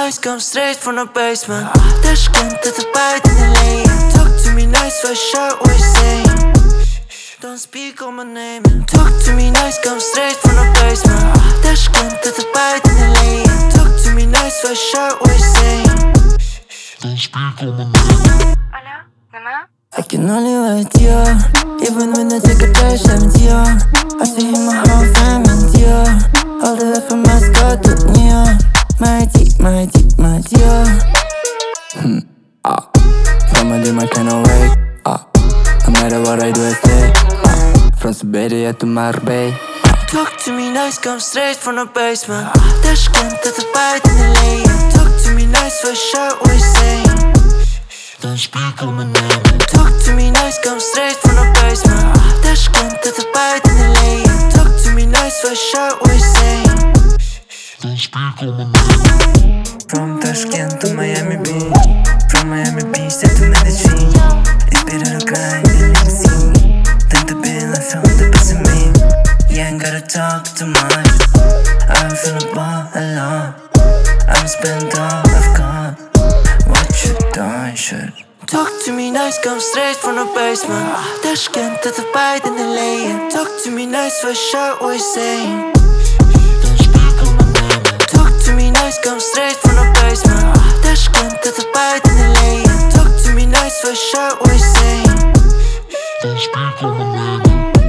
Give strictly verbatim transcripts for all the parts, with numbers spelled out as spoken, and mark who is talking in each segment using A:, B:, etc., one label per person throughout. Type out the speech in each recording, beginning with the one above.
A: nice, come straight from the basement. Tashkent to the bite in the lane. Talk to me nice, so I shout what you're saying. Don't speak on my name. Talk to me nice, come straight from the basement. Tashkent to the bite in the lane. Talk to me nice, so I shout what you're saying. Don't speak on my name.
B: Алло, Нема?
A: I can only wait, yeah. Even when I take a dash, I'm yeah. I see him my whole family, yeah. All the way from Moscow to New York. My deep, my deep, my dear. Hmm, ah. From a dream I cannot wake, ah. No matter what I do, I stay, ah. From Siberia to Marbella, ah. Talk to me nice, come straight from the basement. Tashkent to the bite in the lane. Talk to me nice, so I shout what you're saying. Don't speak on my name. Talk to me nice, come straight from the basement. Tashkent to the bite in the lane. Talk to me nice, so I shout what you're saying. Don't speak on my name.
C: From Tashkent to Miami Beach, from Miami Beach to Medellin. Inspirado acá en el M C. Tanta pena from the best of me. Yeah, ain't gotta talk too much. I'm feeling ball alone. I'm spent all I've got. What you done, shit?
A: Talk to me nice, come straight from the basement. Tashkent to the bite in the lane. Talk to me nice, so I shout what you're saying. Don't speak on my name. Talk to me nice, come straight from the basement. Tashkent to the bite in the lane. Talk to me nice, so I shout what you're saying. Don't speak on my name.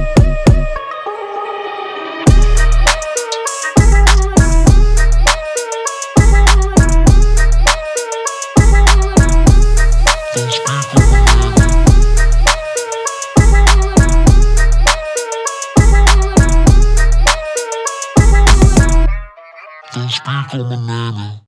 A: Don't speak on my name. Don't speak on my name.